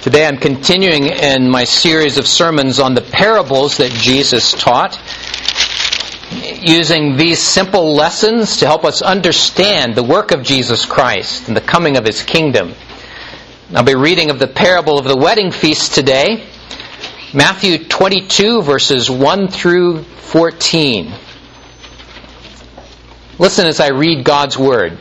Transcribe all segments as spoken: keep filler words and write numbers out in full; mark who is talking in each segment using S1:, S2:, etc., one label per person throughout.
S1: Today I'm continuing in my series of sermons on the parables that Jesus taught, using these simple lessons to help us understand the work of Jesus Christ and the coming of His kingdom. I'll be reading of the parable of the wedding feast today, Matthew twenty-two, verses one through fourteen. Listen as I read God's Word.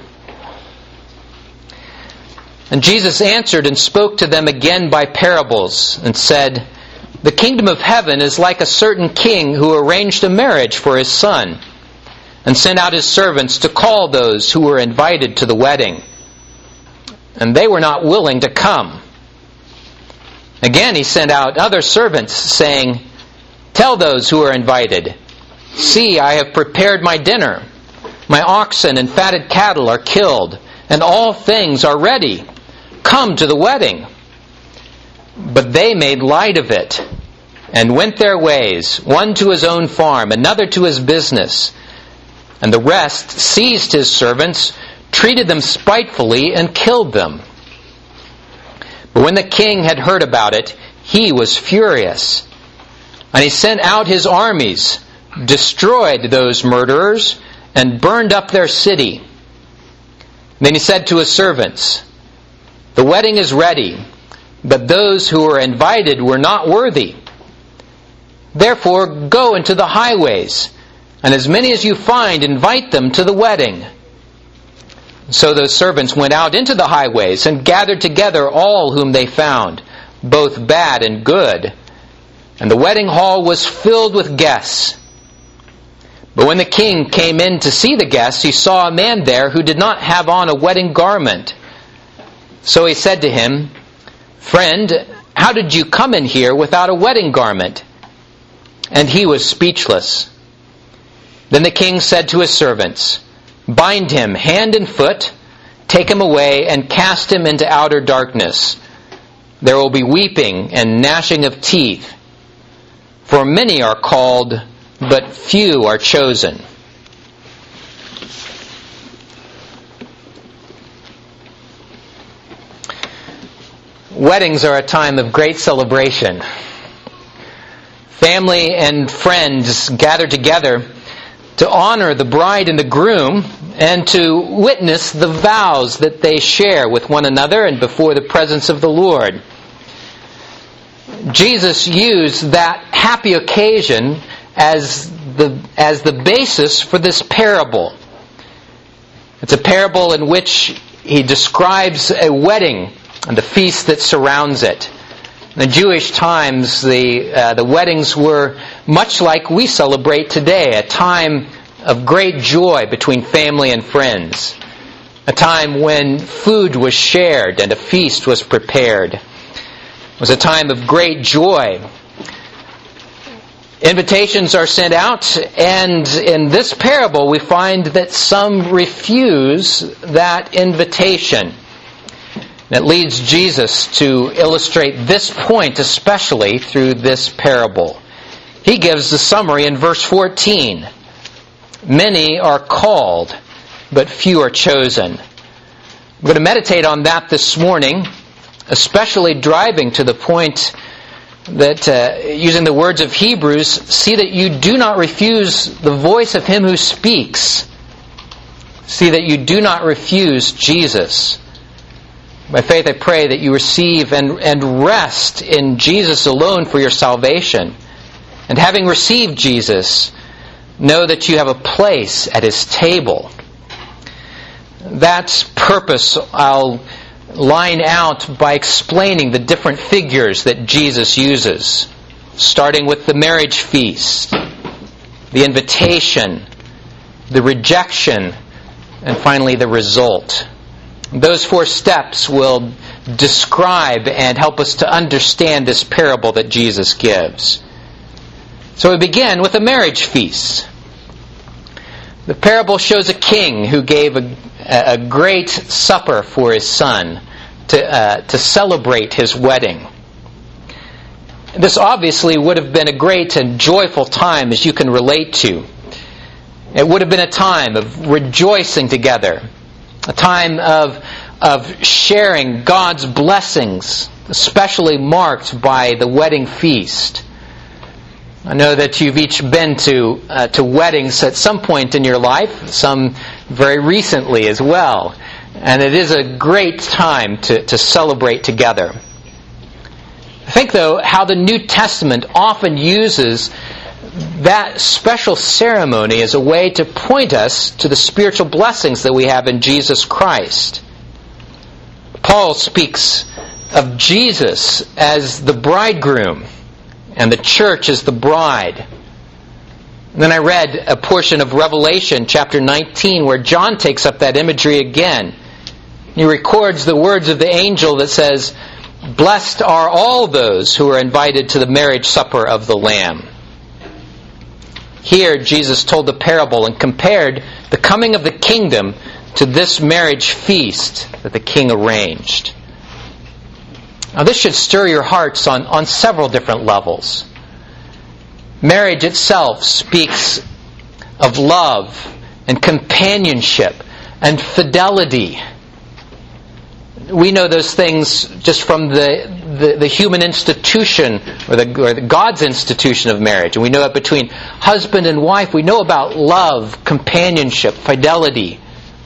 S1: And Jesus answered and spoke to them again by parables, and said, "The kingdom of heaven is like a certain king who arranged a marriage for his son, and sent out his servants to call those who were invited to the wedding. And they were not willing to come. Again he sent out other servants, saying, 'Tell those who are invited, see, I have prepared my dinner. My oxen and fatted cattle are killed, and all things are ready. Come to the wedding.' But they made light of it, and went their ways, one to his own farm, another to his business. And the rest seized his servants, treated them spitefully, and killed them. But when the king had heard about it, he was furious. And he sent out his armies, destroyed those murderers, and burned up their city. Then he said to his servants, 'The wedding is ready, but those who were invited were not worthy. Therefore go into the highways, and as many as you find, invite them to the wedding.' So those servants went out into the highways, and gathered together all whom they found, both bad and good. And the wedding hall was filled with guests. But when the king came in to see the guests, he saw a man there who did not have on a wedding garment. So he said to him, 'Friend, how did you come in here without a wedding garment?' And he was speechless. Then the king said to his servants, 'Bind him hand and foot, take him away, and cast him into outer darkness. There will be weeping and gnashing of teeth. For many are called, but few are chosen.'" Weddings are a time of great celebration. Family and friends gather together to honor the bride and the groom and to witness the vows that they share with one another and before the presence of the Lord. Jesus used that happy occasion as the, as the basis for this parable. It's a parable in which he describes a wedding and the feast that surrounds it. In the Jewish times, the uh, the weddings were much like we celebrate today, a time of great joy between family and friends, a time when food was shared and a feast was prepared. It was a time of great joy. Invitations are sent out, and in this parable we find that some refuse that invitation. That leads Jesus to illustrate this point especially through this parable. He gives the summary in verse fourteen. "Many are called, but few are chosen." I'm going to meditate on that this morning, especially driving to the point that, uh, using the words of Hebrews, see that you do not refuse the voice of Him who speaks. See that you do not refuse Jesus. By faith I pray that you receive and, and rest in Jesus alone for your salvation. And having received Jesus, know that you have a place at His table. That purpose I'll line out by explaining the different figures that Jesus uses, starting with the marriage feast, the invitation, the rejection, and finally the result. Those four steps will describe and help us to understand this parable that Jesus gives. So we begin with a marriage feast. The parable shows a king who gave a, a great supper for his son to, uh, to celebrate his wedding. This obviously would have been a great and joyful time, as you can relate to. It would have been a time of rejoicing together, a time of, of sharing God's blessings especially marked by the wedding feast. I know that you've each been to uh, to weddings at some point in your life, some very recently as well. And it is a great time to, to celebrate together. I think, though, how the New Testament often uses that special ceremony as a way to point us to the spiritual blessings that we have in Jesus Christ. Paul speaks of Jesus as the bridegroom and the church as the bride. And then I read a portion of Revelation chapter nineteen where John takes up that imagery again. He records the words of the angel that says, "Blessed are all those who are invited to the marriage supper of the Lamb." Here Jesus told the parable and compared the coming of the kingdom to this marriage feast that the king arranged. Now this should stir your hearts on, on several different levels. Marriage itself speaks of love and companionship and fidelity. We know those things just from the, the, the human institution or, the, or the God's institution of marriage. And we know it between husband and wife. We know about love, companionship, fidelity.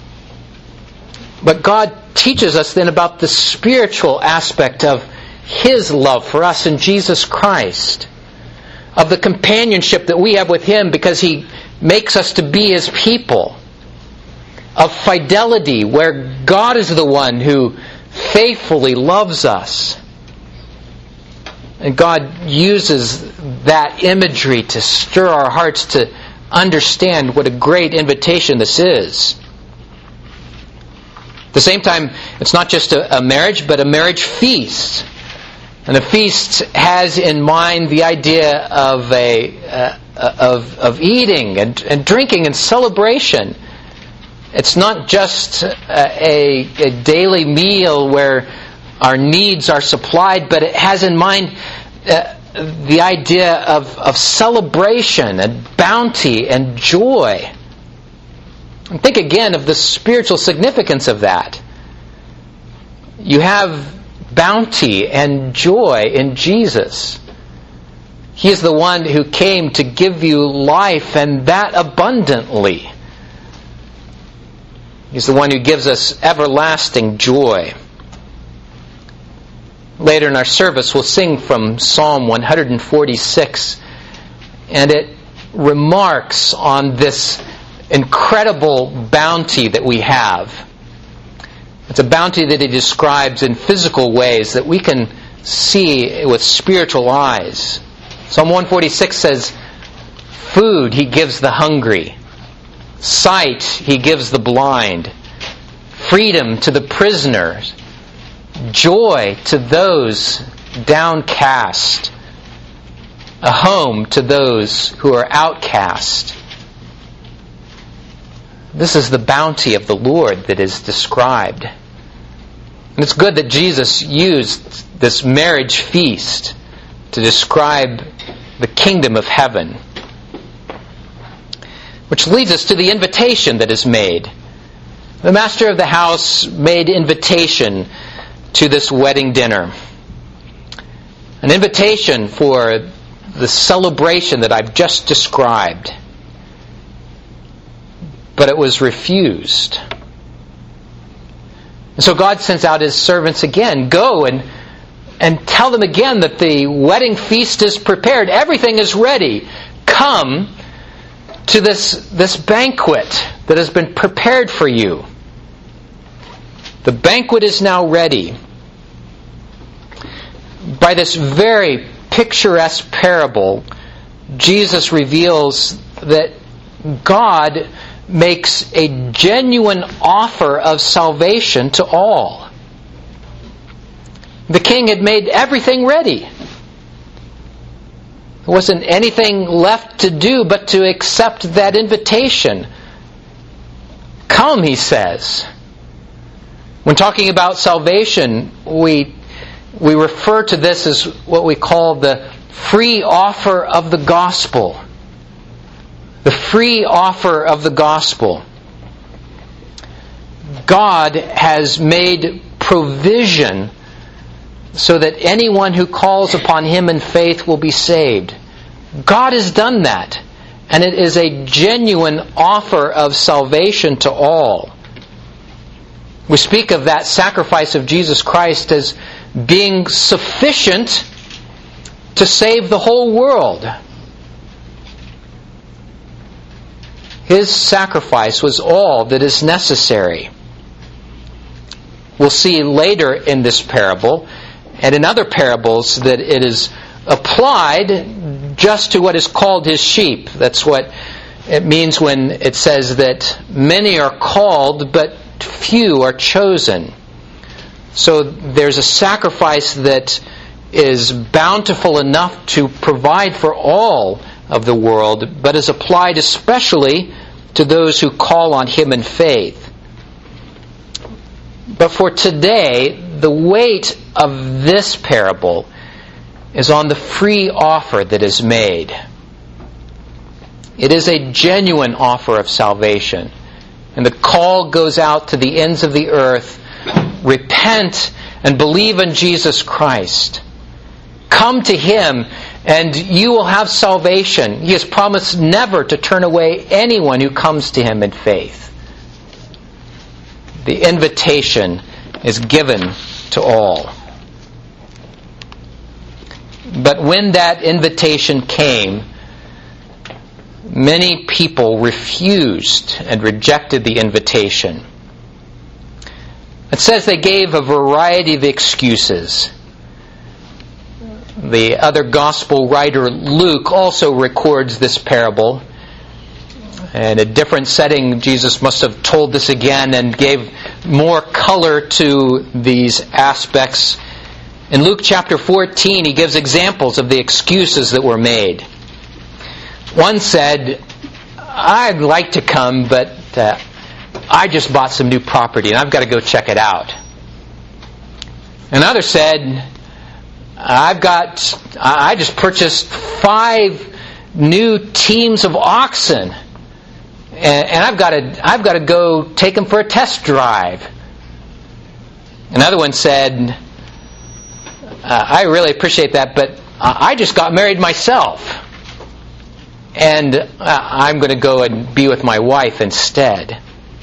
S1: But God teaches us then about the spiritual aspect of His love for us in Jesus Christ, of the companionship that we have with Him because He makes us to be His people, of fidelity where God is the one who faithfully loves us. And God uses that imagery to stir our hearts to understand what a great invitation this is. At the same time, it's not just a, a marriage, but a marriage feast. And a feast has in mind the idea of a uh, of of eating and, and drinking and celebration. It's not just a, a, a daily meal where our needs are supplied, but it has in mind uh, the idea of, of celebration and bounty and joy. And think again of the spiritual significance of that. You have bounty and joy in Jesus. He is the one who came to give you life, and that abundantly. He's the one who gives us everlasting joy. Later in our service, we'll sing from Psalm one forty-six, and it remarks on this incredible bounty that we have. It's a bounty that He describes in physical ways that we can see with spiritual eyes. Psalm one forty-six says, "Food He gives the hungry. Sight He gives the blind. Freedom to the prisoners. Joy to those downcast. A home to those who are outcast." This is the bounty of the Lord that is described. And it's good that Jesus used this marriage feast to describe the kingdom of heaven. Which leads us to the invitation that is made. The master of the house made invitation to this wedding dinner. An invitation for the celebration that I've just described. But it was refused. And so God sends out His servants again. Go and, and tell them again that the wedding feast is prepared. Everything is ready. Come to this, this banquet that has been prepared for you. The banquet is now ready. By this very picturesque parable, Jesus reveals that God makes a genuine offer of salvation to all. The king had made everything ready. There wasn't anything left to do but to accept that invitation. Come, He says. When talking about salvation, we we refer to this as what we call the free offer of the gospel. The free offer of the gospel. God has made provision so that anyone who calls upon Him in faith will be saved. God has done that, and it is a genuine offer of salvation to all. We speak of that sacrifice of Jesus Christ as being sufficient to save the whole world. His sacrifice was all that is necessary. We'll see later in this parable and in other parables that it is applied just to what is called His sheep. That's what it means when it says that many are called, but few are chosen. So there's a sacrifice that is bountiful enough to provide for all of the world, but is applied especially to those who call on Him in faith. But for today, the weight of this parable is on the free offer that is made. It is a genuine offer of salvation. And the call goes out to the ends of the earth. Repent and believe in Jesus Christ. Come to Him and you will have salvation. He has promised never to turn away anyone who comes to Him in faith. The invitation is given to all. But when that invitation came, many people refused and rejected the invitation. It says they gave a variety of excuses. The other gospel writer, Luke, also records this parable. In a different setting, Jesus must have told this again and gave more color to these aspects. In Luke chapter fourteen, he gives examples of the excuses that were made. One said, I'd like to come, but uh, I just bought some new property and I've got to go check it out. Another said, I've got, I just purchased five new teams of oxen and, and I've got to, I've got to go take them for a test drive. Another one said, uh, I really appreciate that, but I just got married myself. And uh, I'm going to go and be with my wife instead.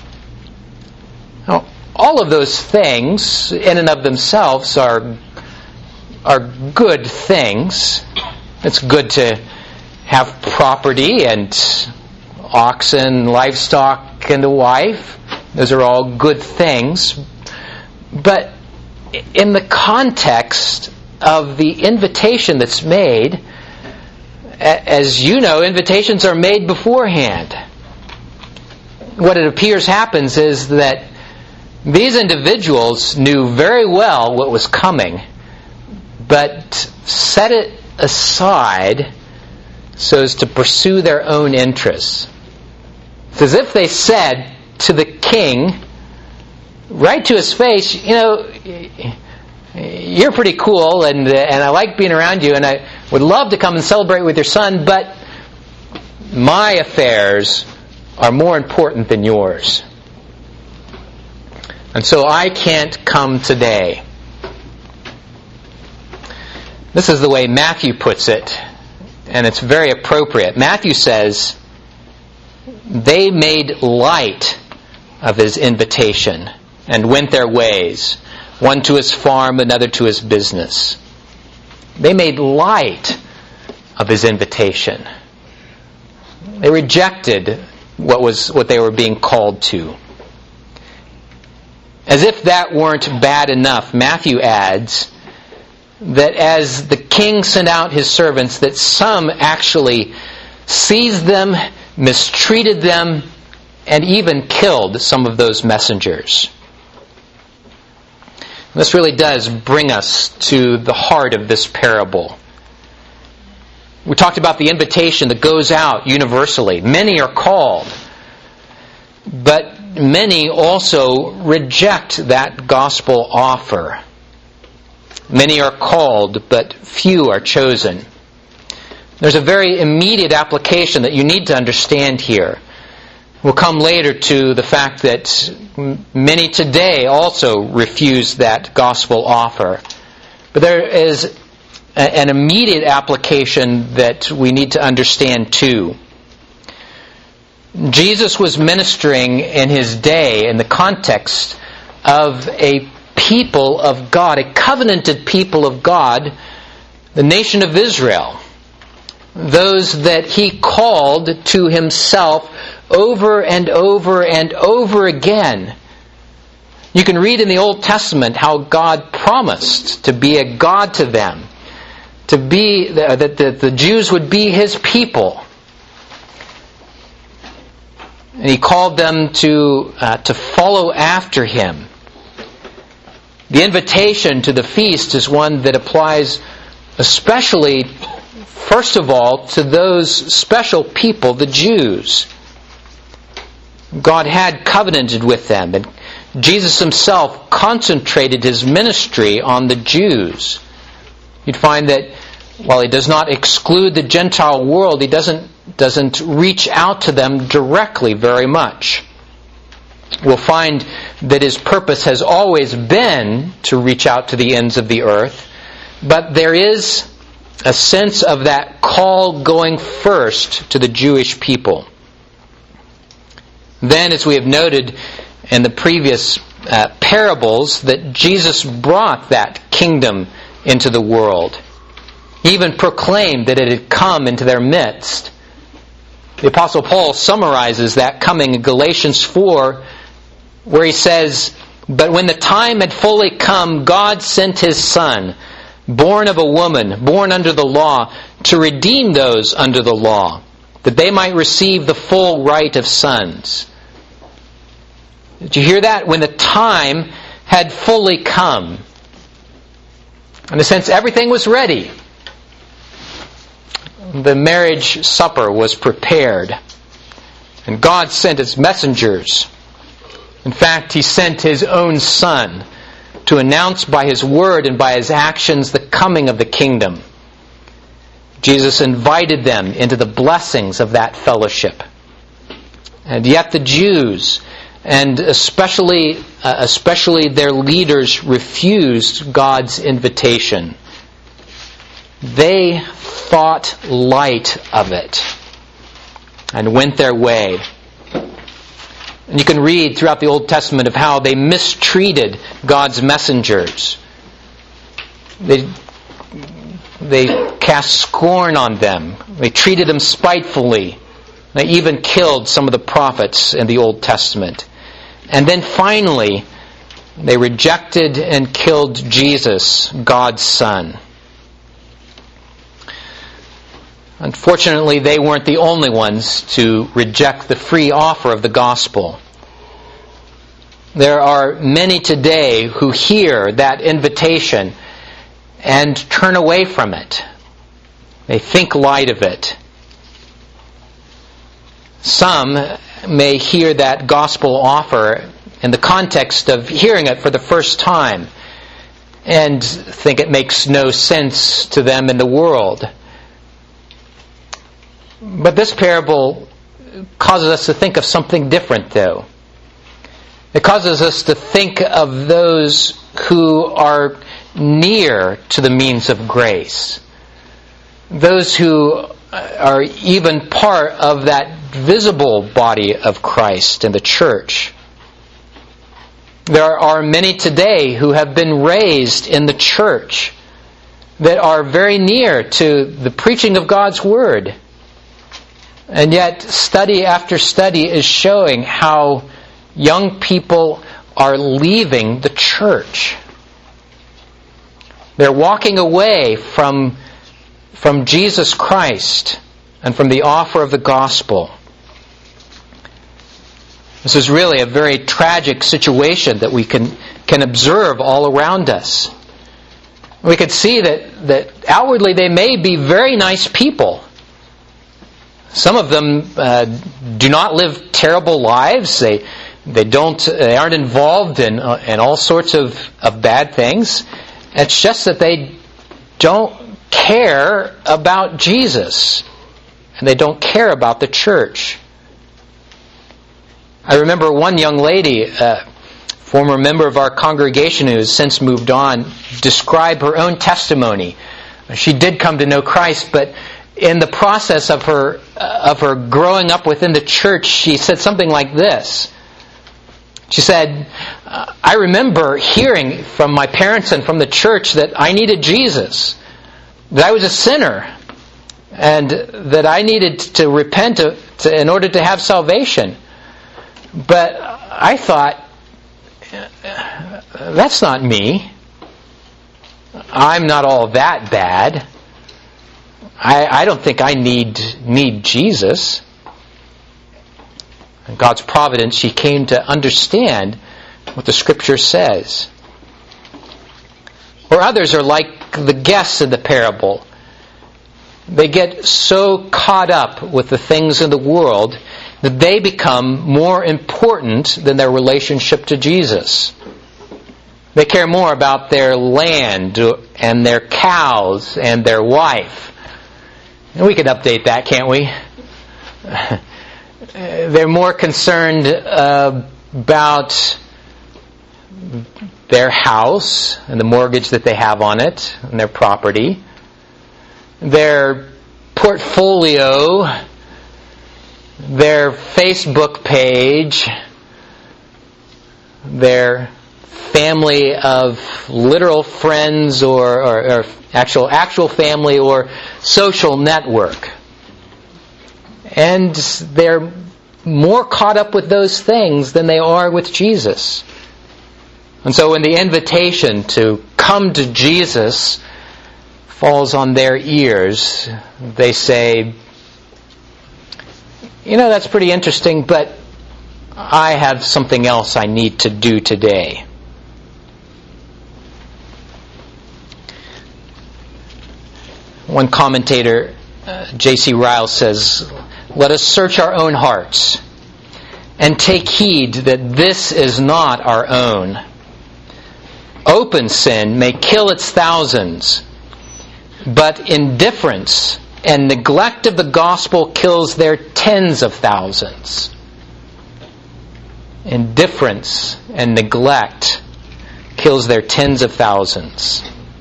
S1: Now, all of those things, in and of themselves, are are good things. It's good to have property and oxen, livestock, and a wife. Those are all good things. But in the context of the invitation that's made, as you know, invitations are made beforehand. What it appears happens is that these individuals knew very well what was coming, but set it aside so as to pursue their own interests. It's as if they said to the king, right to his face, you know, you're pretty cool, and and I like being around you, and I would love to come and celebrate with your son, but my affairs are more important than yours. And so I can't come today. This is the way Matthew puts it, and it's very appropriate. Matthew says, they made light of his invitation and went their ways, one to his farm, another to his business. They made light of his invitation. They rejected what was what they were being called to. As if that weren't bad enough, Matthew adds that as the king sent out his servants, that some actually seized them, mistreated them, and even killed some of those messengers. This really does bring us to the heart of this parable. We talked about the invitation that goes out universally. Many are called, but many also reject that gospel offer. Many are called, but few are chosen. There's a very immediate application that you need to understand here. We'll come later to the fact that many today also refuse that gospel offer. But there is a, an immediate application that we need to understand too. Jesus was ministering in his day in the context of a people of God, a covenanted people of God, the nation of Israel. Those that he called to himself over and over and over again. You can read in the Old Testament how God promised to be a God to them, to be that the, the Jews would be his people. And he called them to uh, to follow after him. The invitation to the feast is one that applies especially, first of all, to those special people, the Jews. God had covenanted with them, and Jesus himself concentrated his ministry on the Jews. You'd find that while he does not exclude the Gentile world, he doesn't doesn't reach out to them directly very much. We'll find that his purpose has always been to reach out to the ends of the earth, but there is a sense of that call going first to the Jewish people. Then, as we have noted in the previous uh, parables, that Jesus brought that kingdom into the world. He even proclaimed that it had come into their midst. The Apostle Paul summarizes that coming in Galatians four, where he says, "But when the time had fully come, God sent his Son, born of a woman, born under the law, to redeem those under the law, that they might receive the full right of sons." Did you hear that? When the time had fully come. In a sense, everything was ready. The marriage supper was prepared. And God sent his messengers. In fact, he sent his own Son to announce by his word and by his actions the coming of the kingdom. Jesus invited them into the blessings of that fellowship. And yet the Jews, and especially uh, especially their leaders, refused God's invitation. They thought light of it and went their way. And you can read throughout the Old Testament of how they mistreated God's messengers. They, they cast scorn on them. They treated them spitefully. They even killed some of the prophets in the Old Testament. And then finally, they rejected and killed Jesus, God's Son. Unfortunately, they weren't the only ones to reject the free offer of the gospel. There are many today who hear that invitation and turn away from it. They think light of it. Some may hear that gospel offer in the context of hearing it for the first time and think it makes no sense to them in the world. But this parable causes us to think of something different, though. It causes us to think of those who are near to the means of grace. Those who are even part of that visible body of Christ in the church. There are many today who have been raised in the church that are very near to the preaching of God's Word. And yet, study after study is showing how young people are leaving the church. They're walking away from, from Jesus Christ and from the offer of the gospel. This is really a very tragic situation that we can, can observe all around us. We could see that, that outwardly they may be very nice people. Some of them uh, do not live terrible lives. They they don't they aren't involved in uh, in all sorts of, of bad things. It's just that they don't care about Jesus, and they don't care about the church. I remember one young lady uh, former member of our congregation who has since moved on, described her own testimony. She did come to know Christ, but in the process of her of her growing up within the church, she said something like this. She said, I remember hearing from my parents and from the church that I needed Jesus, that I was a sinner, and that I needed to repent to, to, in order to have salvation. But I thought, that's not me. I'm not all that bad. I, I don't think I need need Jesus. In God's providence, she came to understand what the Scripture says. Or others are like the guests in the parable. They get so caught up with the things in the world that they become more important than their relationship to Jesus. They care more about their land and their cows and their wife. And we could update that, can't we? They're more concerned uh, about their house and the mortgage that they have on it and their property, their portfolio, their Facebook page, their family of literal friends or, or, or actual actual family or social network. And they're more caught up with those things than they are with Jesus. And so when the invitation to come to Jesus falls on their ears, they say, you know, that's pretty interesting, but I have something else I need to do today. One commentator, uh, J C Ryle, says, let us search our own hearts and take heed that this is not our own. Open sin may kill its thousands, but indifference and neglect of the gospel kills their tens of thousands. Indifference and neglect kills their tens of thousands.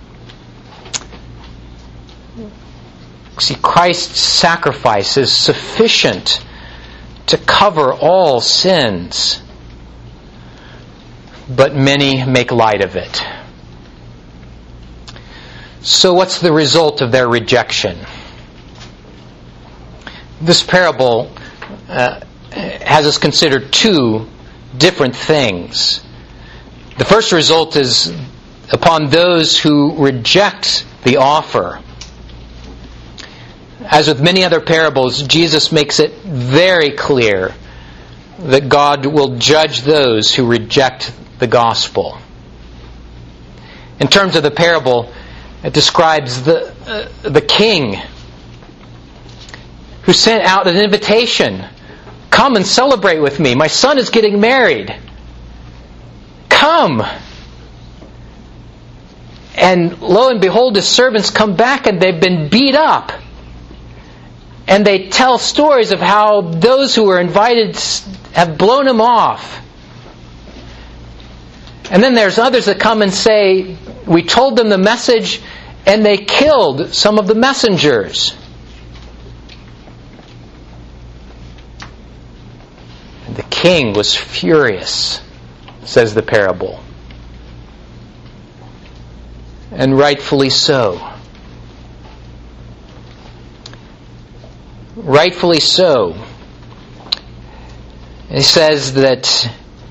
S1: See, Christ's sacrifice is sufficient to cover all sins, but many make light of it. So what's the result of their rejection? This parable uh, has us consider two different things. The first result is upon those who reject the offer. As with many other parables, Jesus makes it very clear that God will judge those who reject the gospel. In terms of the parable, it describes the uh, the king who sent out an invitation. Come and celebrate with me. My son is getting married. Come. And lo and behold, his servants come back and they've been beat up. And they tell stories of how those who were invited have blown him off. And then there's others that come and say, we told them the message and they killed some of the messengers. And the king was furious, says the parable. And rightfully so. Rightfully so. He says that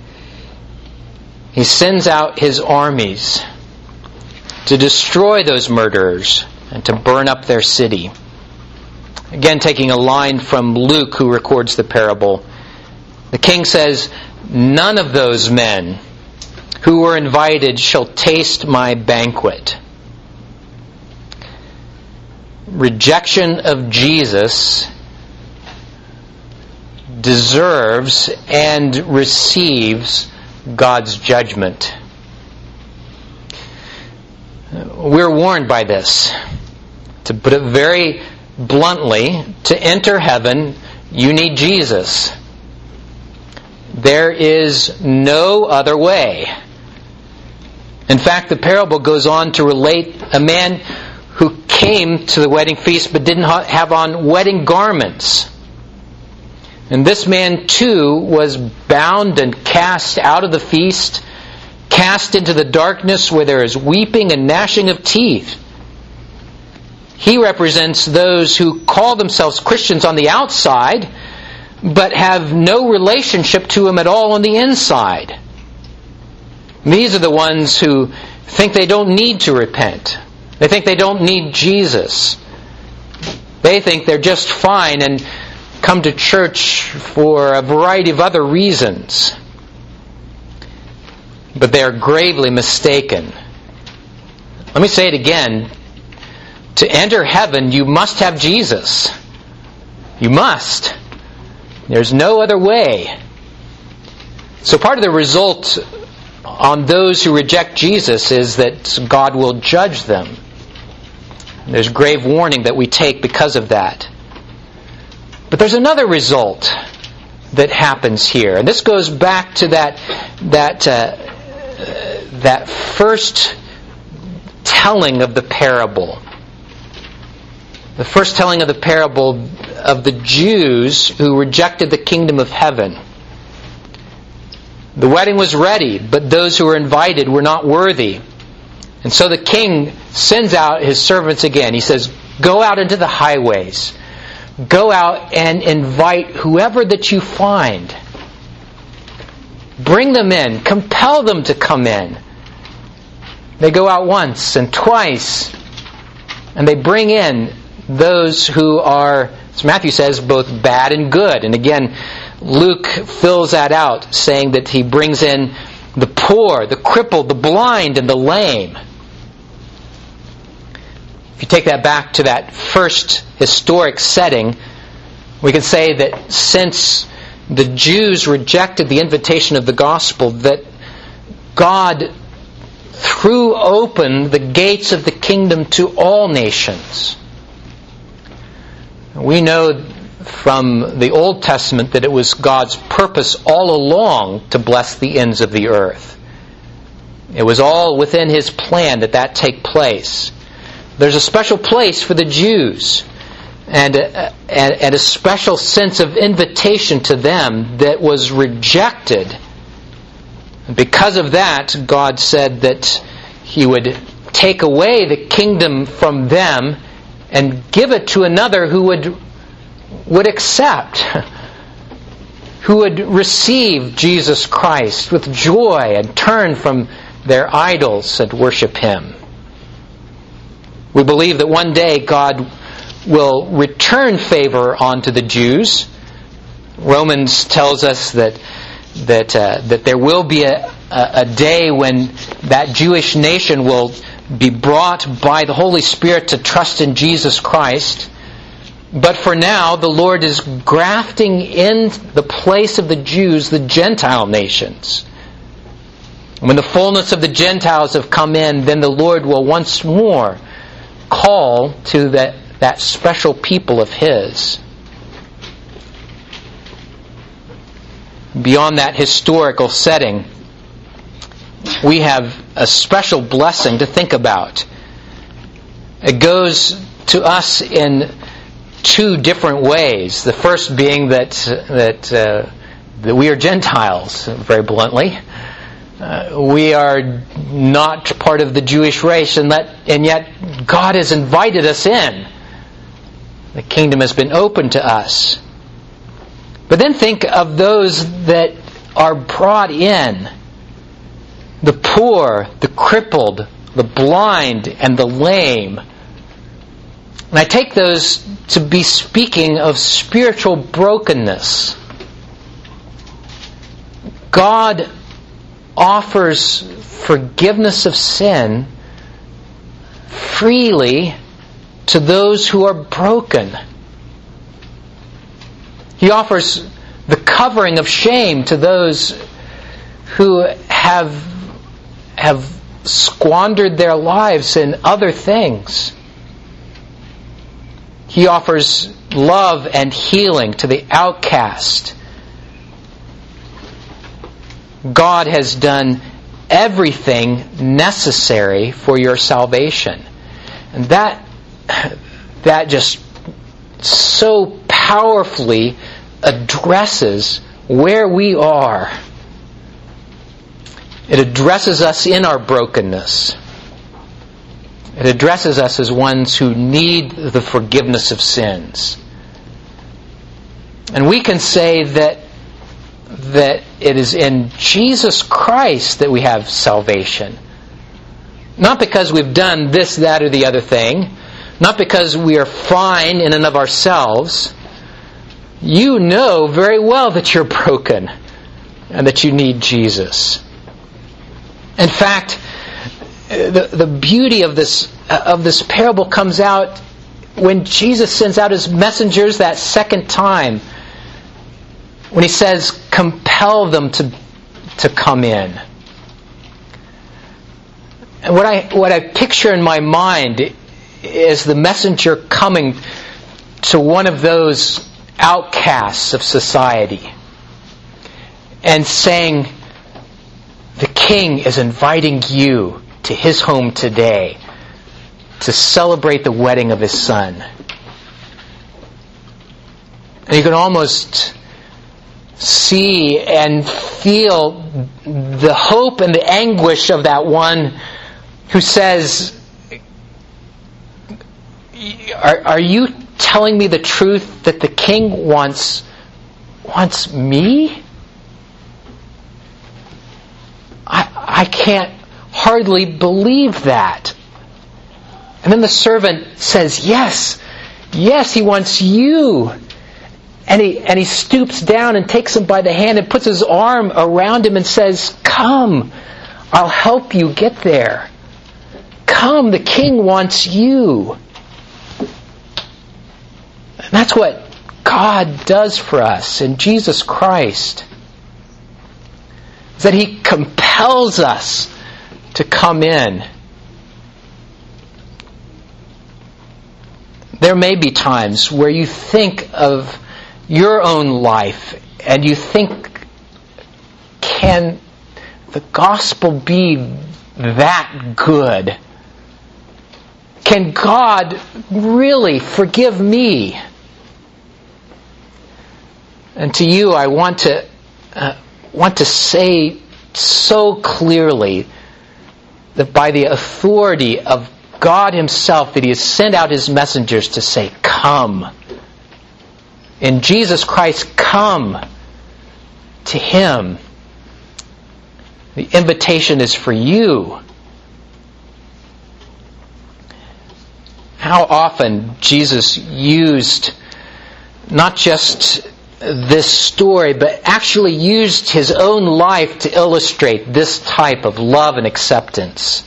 S1: he sends out his armies to destroy those murderers and to burn up their city. Again, taking a line from Luke, who records the parable, the king says, none of those men who were invited shall taste my banquet. Rejection of Jesus deserves and receives God's judgment. We're warned by this. To put it very bluntly, to enter heaven, you need Jesus. There is no other way. In fact, the parable goes on to relate a man who came to the wedding feast but didn't have on wedding garments. And this man too was bound and cast out of the feast, cast into the darkness where there is weeping and gnashing of teeth. He represents those who call themselves Christians on the outside, but have no relationship to Him at all on the inside. These are the ones who think they don't need to repent. They think they don't need Jesus. They think they're just fine and come to church for a variety of other reasons. But they are gravely mistaken. Let me say it again. To enter heaven, you must have Jesus. You must. There's no other way. So part of the result on those who reject Jesus is that God will judge them. There's grave warning that we take because of that. But there's another result that happens here. And this goes back to that, that, uh, that first telling of the parable. The first telling of the parable of the Jews who rejected the kingdom of heaven. The wedding was ready, but those who were invited were not worthy. And so the king sends out his servants again. He says, go out into the highways. Go out and invite whoever that you find. Bring them in. Compel them to come in. They go out once and twice, and they bring in those who are, as Matthew says, both bad and good. And again, Luke fills that out, saying that he brings in the poor, the crippled, the blind, and the lame. If you take that back to that first historic setting, we can say that since the Jews rejected the invitation of the gospel, that God threw open the gates of the kingdom to all nations. We know from the Old Testament that it was God's purpose all along to bless the ends of the earth. It was all within His plan that that take place. There's a special place for the Jews and a, and a special sense of invitation to them that was rejected. And because of that, God said that He would take away the kingdom from them and give it to another who would would accept, who would receive Jesus Christ with joy and turn from their idols and worship Him. We believe that one day God will return favor onto the Jews. Romans tells us that that uh, that there will be a, a, a day when that Jewish nation will be brought by the Holy Spirit to trust in Jesus Christ. But for now, the Lord is grafting in the place of the Jews the Gentile nations. When the fullness of the Gentiles have come in, then the Lord will once more call to that, that special people of His. Beyond that historical setting, we have a special blessing to think about. It goes to us in two different ways. The first being that that, uh, that we are Gentiles, very bluntly. Uh, we are not part of the Jewish race, and, that, and yet God has invited us in. The kingdom has been opened to us. But then think of those that are brought in. The poor, the crippled, the blind, and the lame. And I take those to be speaking of spiritual brokenness. God offers forgiveness of sin freely to those who are broken. He offers the covering of shame to those who have, have squandered their lives in other things. He offers love and healing to the outcast. God has done everything necessary for your salvation. And that, that just so powerfully addresses where we are. It addresses us in our brokenness. It addresses us as ones who need the forgiveness of sins. And we can say that that it is in Jesus Christ that we have salvation. Not because we've done this, that, or the other thing. Not because we are fine in and of ourselves. You know very well that you're broken and that you need Jesus. In fact, the, the beauty of this of this parable comes out when Jesus sends out His messengers that second time. When He says, compel them to, to come in. And what I, what I picture in my mind is the messenger coming to one of those outcasts of society and saying, the King is inviting you to His home today to celebrate the wedding of His Son. And you can almost see and feel the hope and the anguish of that one who says, are, are you telling me the truth that the King wants wants me? I, I can't hardly believe that. And then the servant says, yes, yes, He wants you. And he, and he stoops down and takes him by the hand and puts his arm around him and says, come, I'll help you get there. Come, the King wants you. And that's what God does for us in Jesus Christ. Is that He compels us to come in. There may be times where you think of your own life and you think, can the gospel be that good? Can God really forgive me? And to you, I want to uh, want to say so clearly that by the authority of God Himself, that He has sent out His messengers to say, come. In Jesus Christ, come to Him. The invitation is for you. How often Jesus used not just this story, but actually used His own life to illustrate this type of love and acceptance.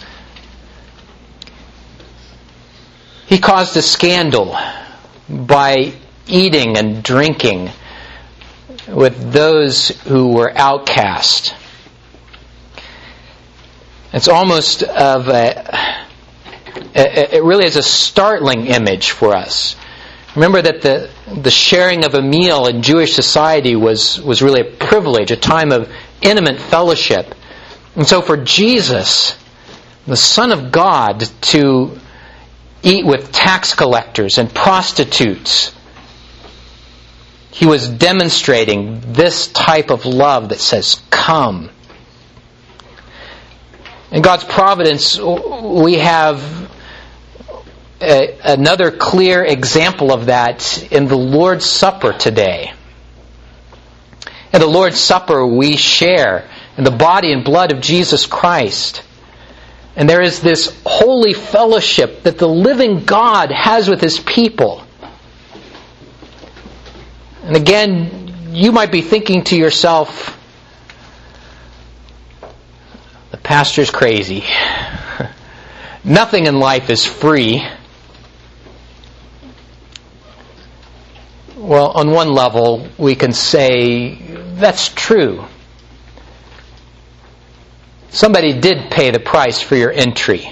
S1: He caused a scandal by eating and drinking with those who were outcast. It's almost of a, it really is a startling image for us. Remember that the the sharing of a meal in Jewish society was, was really a privilege, a time of intimate fellowship. And so for Jesus, the Son of God, to eat with tax collectors and prostitutes, He was demonstrating this type of love that says, come. In God's providence, we have a, another clear example of that in the Lord's Supper today. In the Lord's Supper, we share in the body and blood of Jesus Christ. And there is this holy fellowship that the living God has with His people. And again, you might be thinking to yourself, the pastor's crazy. Nothing in life is free. Well, on one level, we can say that's true. Somebody did pay the price for your entry.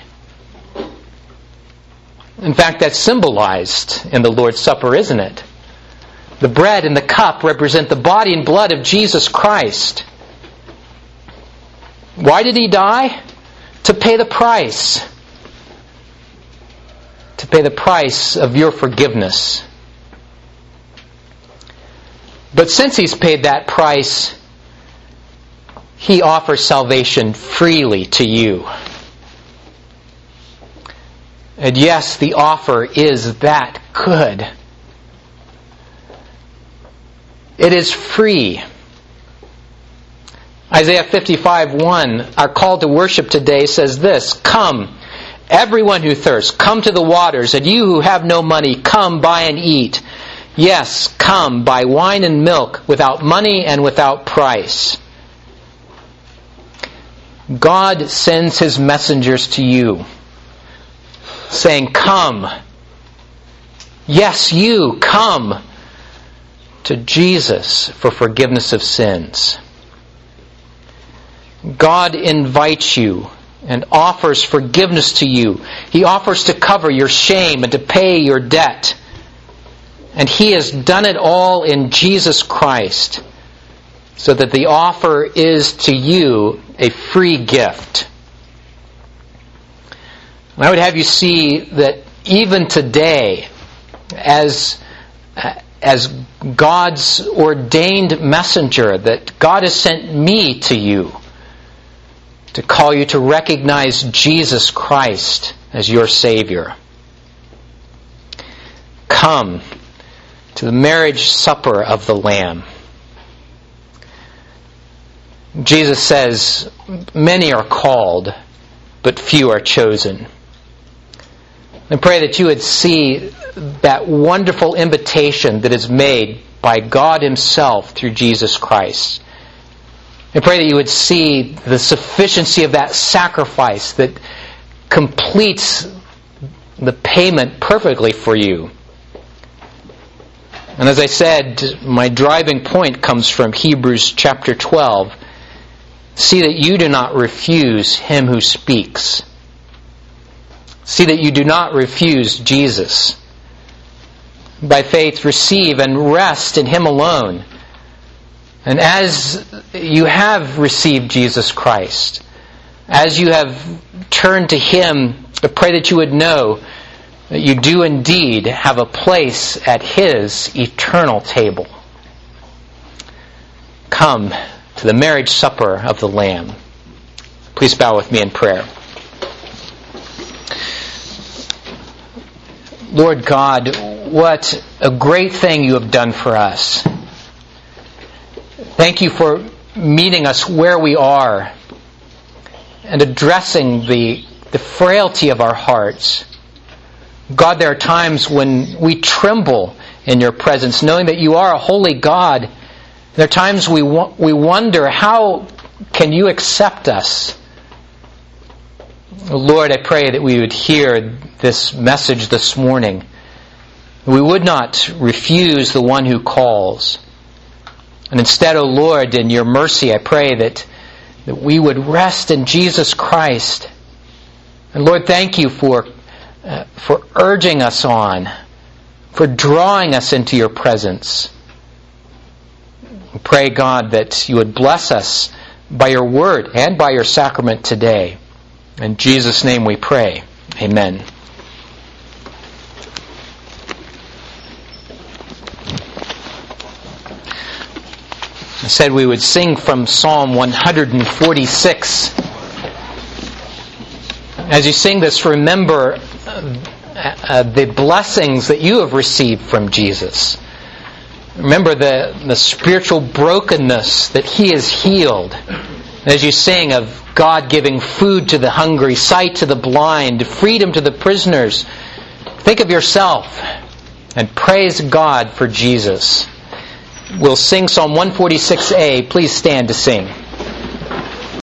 S1: In fact, that's symbolized in the Lord's Supper, isn't it? The bread and the cup represent the body and blood of Jesus Christ. Why did He die? To pay the price. To pay the price of your forgiveness. But since He's paid that price, He offers salvation freely to you. And yes, the offer is that good. It is free. Isaiah fifty-five one, our call to worship today says this, "Come, everyone who thirsts, come to the waters, and you who have no money, come buy and eat. Yes, come, buy wine and milk without money and without price." God sends His messengers to you, saying, "Come. Yes, you, come to Jesus for forgiveness of sins." God invites you and offers forgiveness to you. He offers to cover your shame and to pay your debt. And He has done it all in Jesus Christ, so that the offer is to you a free gift. And I would have you see that even today, as, as God's ordained messenger, that God has sent me to you to call you to recognize Jesus Christ as your Savior. Come to the marriage supper of the Lamb. Jesus says, "Many are called, but few are chosen." I pray that you would see that wonderful invitation that is made by God Himself through Jesus Christ. I pray that you would see the sufficiency of that sacrifice that completes the payment perfectly for you. And as I said, my driving point comes from Hebrews chapter twelve. See that you do not refuse Him who speaks. See that you do not refuse Jesus. By faith, receive and rest in Him alone. And as you have received Jesus Christ, as you have turned to Him, I pray that you would know that you do indeed have a place at His eternal table. Come to the marriage supper of the Lamb. Please bow with me in prayer. Lord God, what a great thing you have done for us. Thank you for meeting us where we are and addressing the, the frailty of our hearts. God, there are times when we tremble in your presence, knowing that you are a holy God. There are times we we wonder, how can you accept us? Lord, I pray that we would hear this message this morning. We would not refuse the one who calls. And instead, O Lord, in your mercy, I pray that, that we would rest in Jesus Christ. And Lord, thank you for, uh, for urging us on, for drawing us into your presence. We pray, God, that you would bless us by your word and by your sacrament today. In Jesus' name we pray. Amen. I said we would sing from Psalm one forty-six. As you sing this, remember uh, uh, the blessings that you have received from Jesus. Remember the, the spiritual brokenness that He has healed. As you sing of God giving food to the hungry, sight to the blind, freedom to the prisoners, think of yourself and praise God for Jesus. We'll sing Psalm one forty-six A. Please stand to sing.